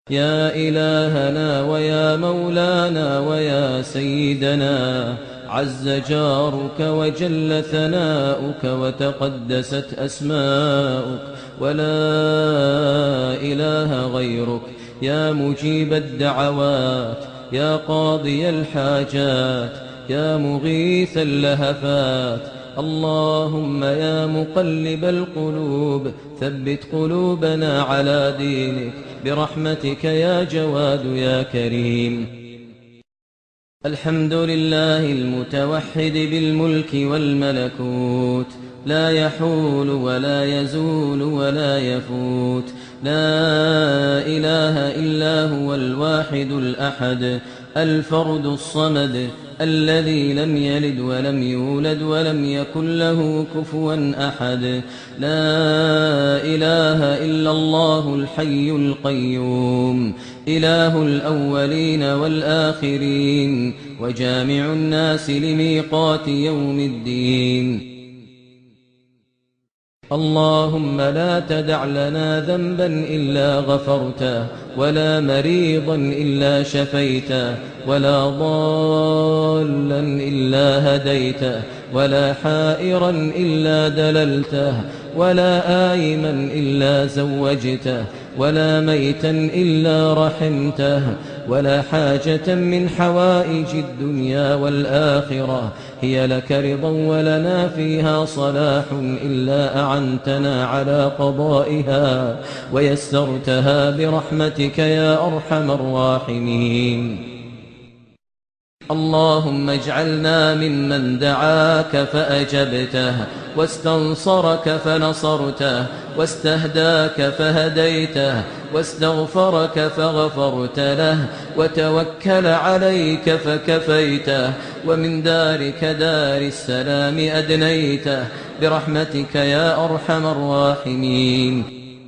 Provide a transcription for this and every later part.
يا إلهنا ويا مولانا ويا سيدنا، عز جارك وجل ثناؤك وتقدست أسماؤك، ولا إله غيرك. يا مجيب الدعوات، يا قاضي الحاجات، يا مغيث اللهفات. اللهم يا مقلب القلوب ثبت قلوبنا على دينك برحمتك يا جواد يا كريم. الحمد لله المتوحد بالملك والملكوت، لا يحول ولا يزول ولا يفوت. لا إله إلا هو الواحد الأحد الفرد الصمد، الذي لم يلد ولم يولد ولم يكن له كفوا أحد. لا إله إلا الله الحي القيوم، إله الأولين والآخرين، وجامع الناس لميقات يوم الدين. اللهم لا تدع لنا ذنبا إلا غفرته، ولا مريضا إلا شفيته، ولا ضالا إلا هديته، ولا حائرا إلا دللته، ولا آيما إلا زوجته، ولا ميتا إلا رحمته، ولا حاجة من حوائج الدنيا والآخرة هي لك رضا ولنا فيها صلاح إلا أعنتنا على قضائها ويسرتها برحمتك يا أرحم الراحمين. اللهم اجعلنا ممن دعاك فأجبته، واستنصرك فنصرته، واستهداك فهديته، واستغفرك فغفرت له، وتوكل عليك فكفيته، ومن دارك دار السلام أدنيته برحمتك يا أرحم الراحمين.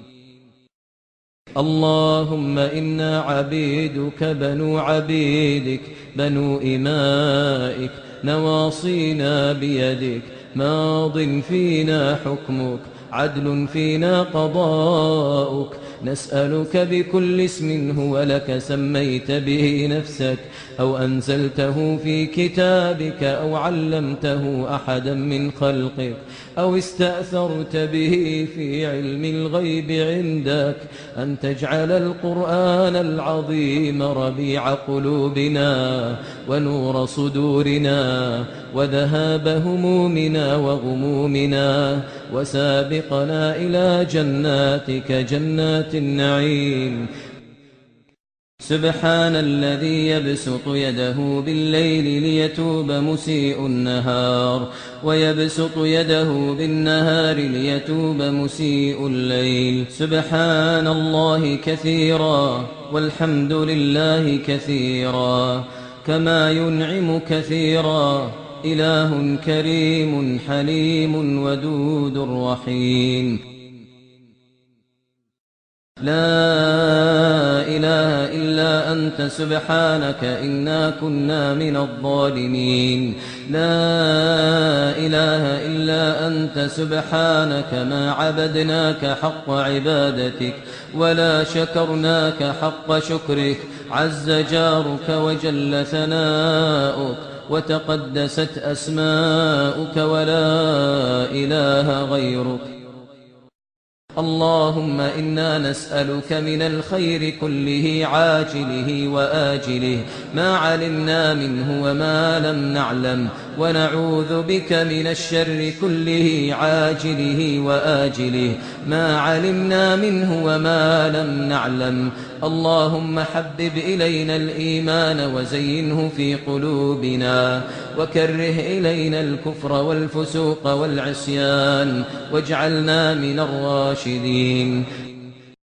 اللهم إنا عبيدك بنو عبيدك بنو إمائك، نواصينا بيدك، ماض فينا حكمك، عدل فينا قضاؤك. نسألك بكل اسم هو لك سميت به نفسك، أو أنزلته في كتابك، أو علمته أحدا من خلقك، أو استأثرت به في علم الغيب عندك، أن تجعل القرآن العظيم ربيع قلوبنا ونور صدورنا وذهاب همومنا وغمومنا، وسابقنا إلى جناتك جنات النعيم. سبحان الذي يبسط يده بالليل ليتوب مسيء النهار، ويبسط يده بالنهار ليتوب مسيء الليل. سبحان الله كثيرا والحمد لله كثيرا، كما ينعم كثيرا. إله كريم حليم ودود رحيم. لا إله إلا أنت سبحانك إنا كنا من الظالمين. لا إله إلا أنت سبحانك ما عبدناك حق عبادتك ولا شكرناك حق شكرك. عز جارك وجل ثناؤك وتقدست أسماؤك ولا إله غيرك. اللهم إنا نسألك من الخير كله عاجله وآجله ما علمنا منه وما لم نعلم، ونعوذ بك من الشر كله عاجله وآجله ما علمنا منه وما لم نعلم. اللهم حبب إلينا الإيمان وزينه في قلوبنا، وكره إلينا الكفر والفسوق والعصيان، واجعلنا من الراشدين.